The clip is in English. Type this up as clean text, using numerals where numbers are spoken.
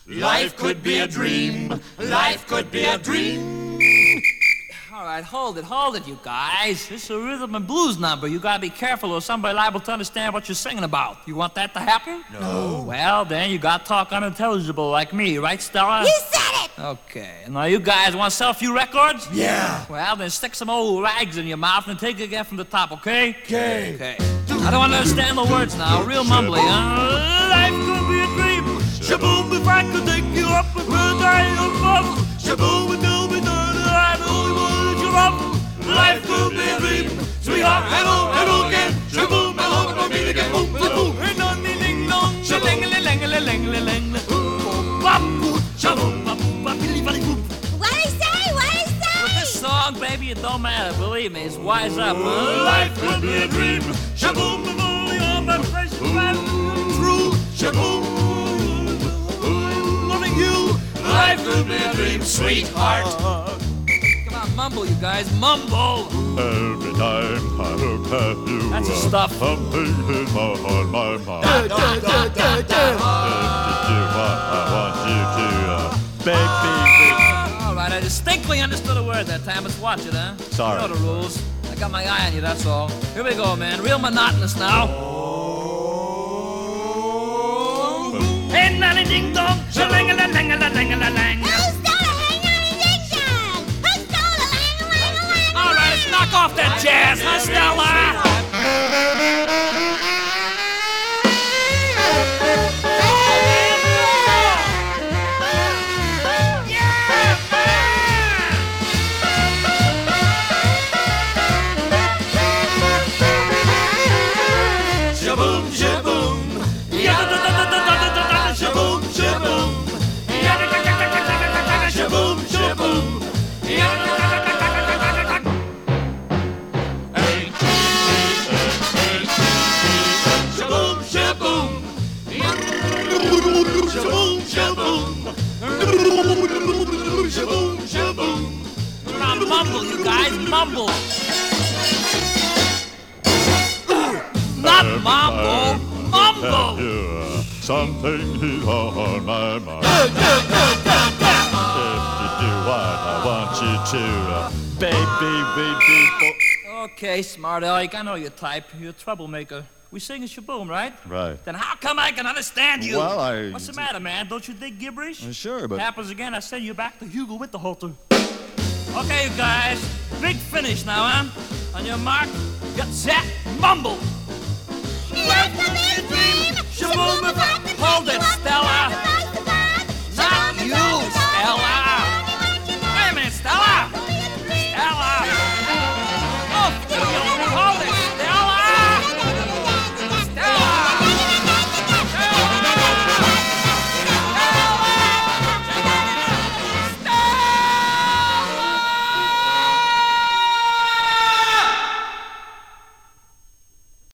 Life could be a dream. Life could be a dream. All right, hold it, you guys. This is a rhythm and blues number. You gotta be careful or somebody liable to understand what you're singing about. You want that to happen? No. Well, then you gotta talk unintelligible like me, right, Stella? You said it! Okay. Now you guys want to sell a few records? Yeah. Well, then stick some old rags in your mouth and take it again from the top, okay? Okay. I don't understand the words now. Real mumbly, huh? Life could be a dream. Shaboom, if I could take you up with paradise above. Shaboom, and tell me that I only wanted you up. Life could be a dream. Sweetheart, hello, hello again. Shaboom, hello, we'll meet again. Boom, boom, boom. Hey, no, ding, ding, dong. Shaling-a-ling-a-ling-a-ling-a-ling. Bop-boop, shaboom, bop-boop, bop-billy-billy-boop. What'd he say? With this song, baby, it don't matter. Believe me, it's wise up. Life could be a dream. Shaboom, boom, boom, on my face, true. Shaboom, loving you. Life could be a dream, sweetheart. Come on, mumble, you guys, mumble. Every time I look at you, That's the stuff. something in my heart, my mind. If you do what I want you to, baby. All right, I distinctly understood a word that time. Let's watch it, huh? Sorry. You know the rules. I got my eye on you, that's all. Here we go, man. Real monotonous now. Hey, nanny ding dong, shaling-a-lang-a-lang-a-lang-a-lang. Who stole a hang-on-a-ding-dong? Who stole a lang-a-lang-a-lang-a-lang? All right, let's knock off that jazz, huh, Stella? Shaboom, shaboom. Ya-da-da-da-da-da-da-da-da. Shaboom, shaboom. Ya-da-da-da-da-da-da-da-da. Shaboom, shaboom. Ya-da-da-da-da-da-da-da-da. Shaboom, shaboom. Shaboom, shaboom. Shaboom, shaboom. Now mumble, you guys, mumble. Not mumble, mumble. Something is on my mind. If you do what I want you to, baby, baby. Okay, smart Alec, I know your type. You're a troublemaker. We sing a shaboom, right? Right. Then how come I can understand you? Well, What's the matter, man? Don't you dig gibberish? Sure, but... Happens again, I send you back to Hugo with the halter. Okay, you guys, big finish now, huh? On your mark, get set, mumble. Life could be a dream. Shaboom, hold it, Stella.